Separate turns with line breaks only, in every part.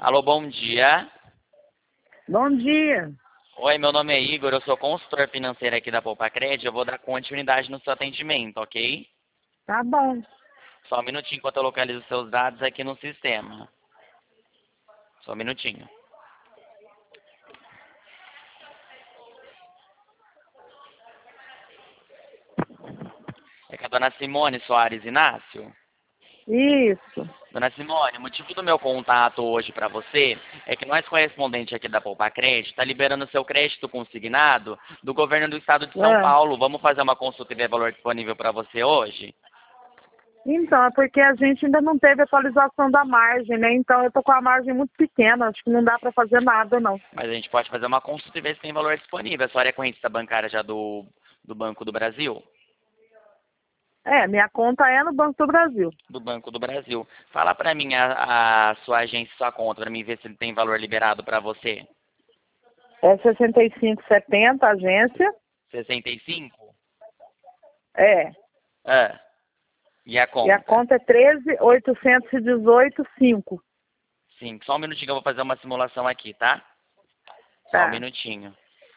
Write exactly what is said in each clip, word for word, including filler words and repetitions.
Alô, bom dia.
Bom dia.
Oi, meu nome é Igor, eu sou consultor financeiro aqui da Poupa Cred. Eu vou dar continuidade no seu atendimento, ok?
Tá bom.
Só um minutinho enquanto eu localizo seus dados aqui no sistema. Só um minutinho. É com a dona Simone Soares Inácio?
Isso.
Dona Simone, o motivo do meu contato hoje para você é que nós, correspondente aqui da Poupa Cred, está liberando seu crédito consignado do governo do estado de São
Ah,
Paulo. Vamos fazer uma consulta e ver valor disponível para você hoje?
então, é porque a gente ainda não teve atualização da margem, né? Então eu tô com a margem muito pequena, acho que não dá para fazer nada, não.
Mas a gente pode fazer uma consulta e ver se tem valor disponível. A senhora é correntista bancária já do, do Banco do Brasil?
É, minha conta é no Banco do Brasil.
Do Banco do Brasil. Fala para mim a, a sua agência, sua conta, para mim ver se tem valor liberado para você.
É sessenta e cinco setenta, agência.
sessenta e cinco?
É.
Ah, e a
E a
conta?
conta é treze oitocentos e dezoito cinco.
Sim, só um minutinho que eu vou fazer uma simulação aqui, tá? Só um
Tá.
minutinho.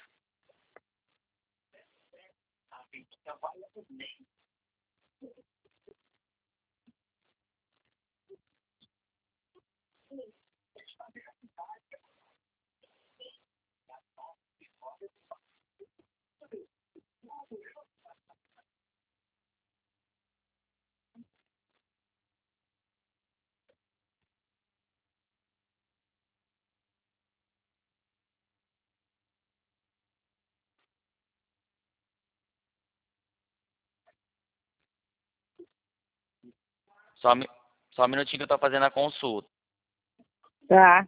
Só, um mi- só um minutinho que eu tô fazendo a consulta.
Tá.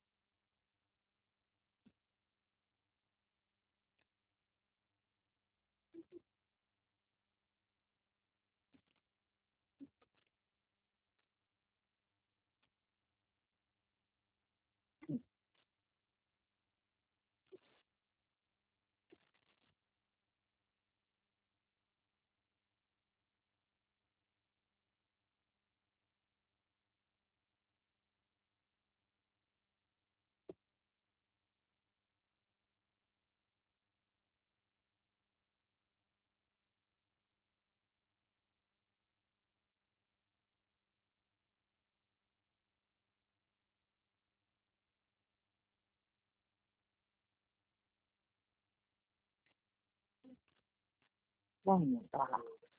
Vamos lá.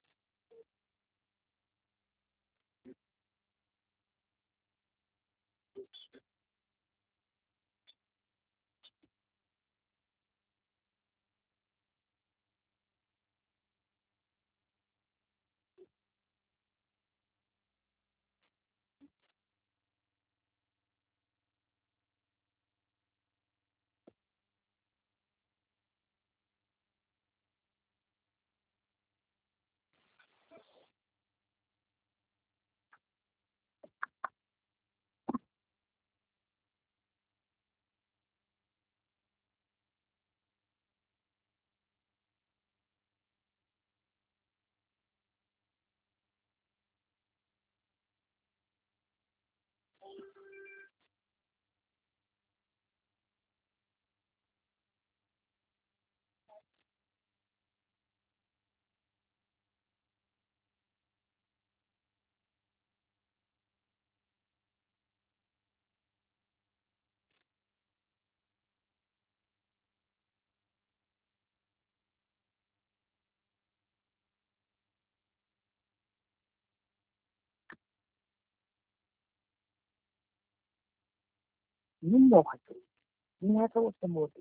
Não morre. Não é pra você morrer.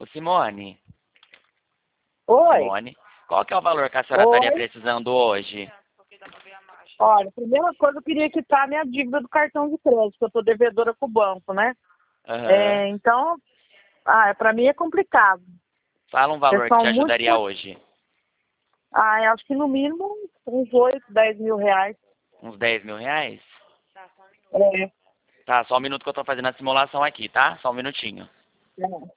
Ô, Simone,
Oi?
Simone, qual que é o valor que a senhora estaria
Oi?
precisando hoje?
Olha, primeira coisa, eu queria quitar minha dívida do cartão de crédito, que eu tô devedora com o banco, né?
Aham.
É, então, ah, para mim é complicado.
Fala um
Porque
valor que te
são muitos.
ajudaria hoje.
Ah, eu acho que no mínimo uns oito, dez mil reais.
Uns dez mil reais?
É,
Tá, só um minuto que eu tô fazendo a simulação aqui, tá? Só um minutinho.
é.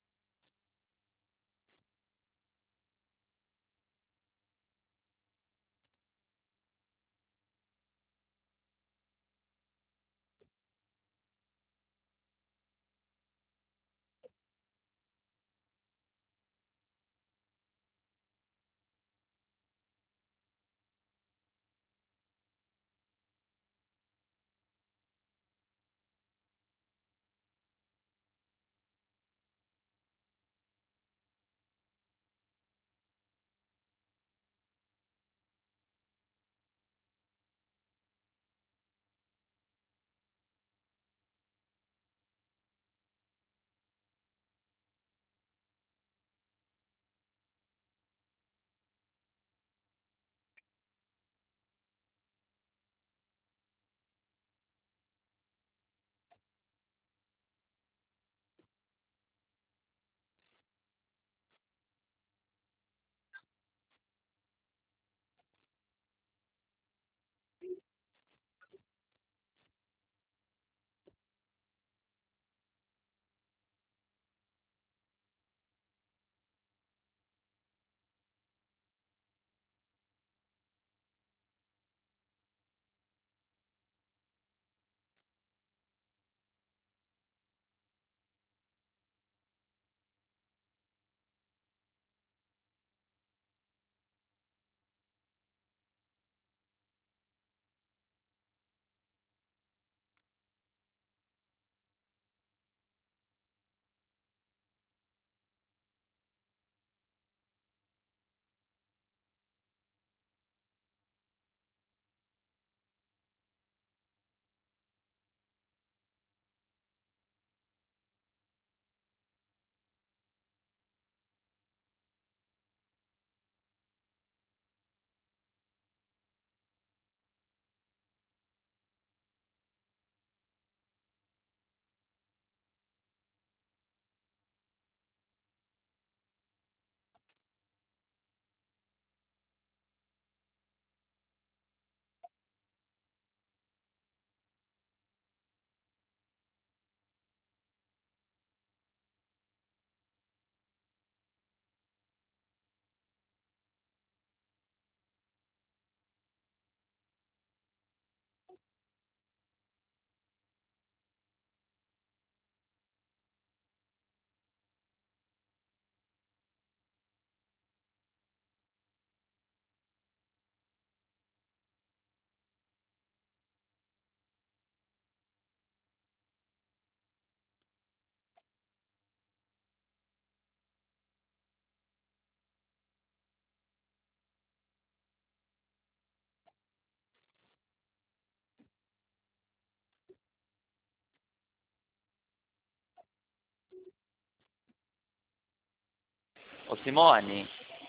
Ô, Simone,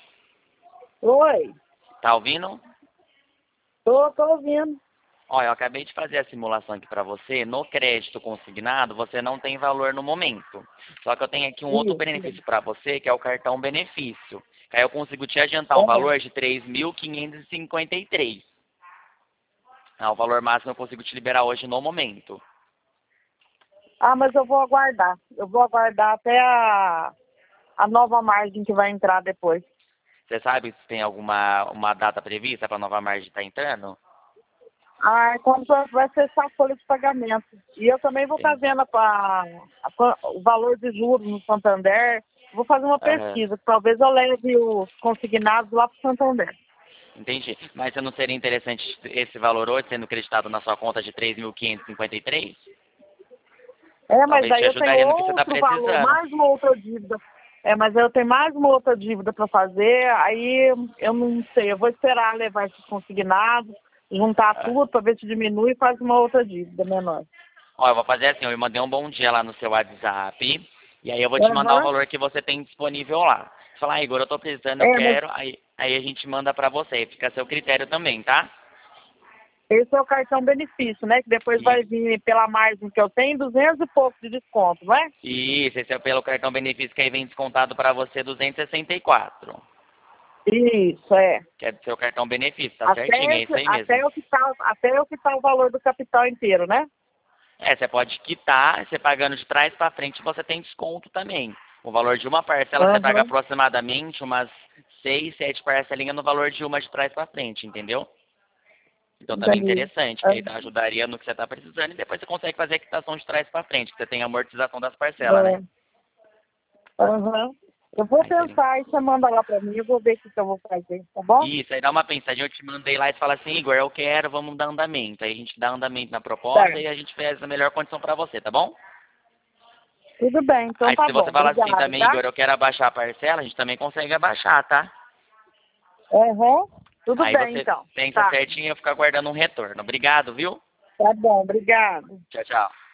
Oi?
tá ouvindo?
Tô, tô ouvindo.
Olha, eu acabei de fazer a simulação aqui pra você. No crédito consignado, você não tem valor no momento. Só que eu tenho aqui um outro
Isso.
benefício pra você, que é o cartão benefício. Que aí eu consigo te adiantar um
É.
valor de três mil quinhentos e cinquenta e três. Ah, o valor máximo eu consigo te liberar hoje no momento.
Ah, mas eu vou aguardar. Eu vou aguardar até a, a nova margem que vai entrar depois.
Você sabe se tem alguma uma data prevista para a nova margem estar entrando?
Ah, quando vai cessar a folha de pagamento. E eu também vou estar
Entendi.
vendo a, a- o valor de juros no Santander. Vou fazer uma
Aham.
pesquisa. Talvez eu leve os consignados lá para o Santander.
Entendi. Mas não seria interessante esse valor hoje sendo creditado na sua conta de três mil quinhentos e cinquenta e três?
É, mas
Talvez te
aí eu tenho
ajudaria no que você está
outro valor,
precisando.
mais uma outra dívida. É, mas aí eu tenho mais uma outra dívida para fazer. Aí eu não sei. Eu vou esperar levar esses consignados, juntar
Ah.
tudo para ver se diminui e faz uma outra dívida menor.
Ó, eu vou fazer assim, eu mandei um bom dia lá no seu WhatsApp. E aí eu vou te mandar o
Aham.
valor que você tem disponível lá. Você fala, ah, Igor, eu tô precisando, eu
É, mas
quero, aí, aí a gente manda pra você. Fica a seu critério também, tá?
esse é o cartão benefício, né? Que depois
E,
vai vir pela margem que eu tenho, duzentos e pouco de desconto, não é?
isso, esse é pelo cartão benefício que aí vem descontado pra você duzentos e sessenta e quatro.
Isso, é.
Que é do seu cartão benefício, tá certinho,
Até,
é isso aí mesmo.
até, o que tá, até o que tá o valor do capital inteiro, né?
É, você pode quitar, você pagando de trás para frente, você tem desconto também. O valor de uma parcela você paga
Aham.
aproximadamente umas seis, sete parcelinhas no valor de uma de trás para frente, entendeu? Então também é
Entendi.
interessante, que aí tá-
Aham.
ajudaria no que você está precisando e depois você consegue fazer a quitação de trás para frente, que você tem a amortização das parcelas, né?
É. Aham. Eu vou
Aí seria...
pensar e você manda lá pra mim, eu vou ver o que que eu vou fazer, tá bom?
Isso, aí dá uma pensadinha, eu te mandei lá e você fala assim, Igor, eu quero, vamos dar andamento. Aí a gente dá andamento na
Tá.
proposta e a gente faz a melhor condição para você, tá bom?
Tudo bem, então
Aí
tá
se
bom.
você falar assim
Obrigada,
também,
tá?
Igor, eu quero abaixar a parcela, a gente também consegue abaixar, tá?
Aham. Tudo
Aí
bem,
você
então.
pensa
Tá.
certinho e eu fico aguardando um retorno. Obrigado, viu?
Tá bom, obrigado.
Tchau, tchau.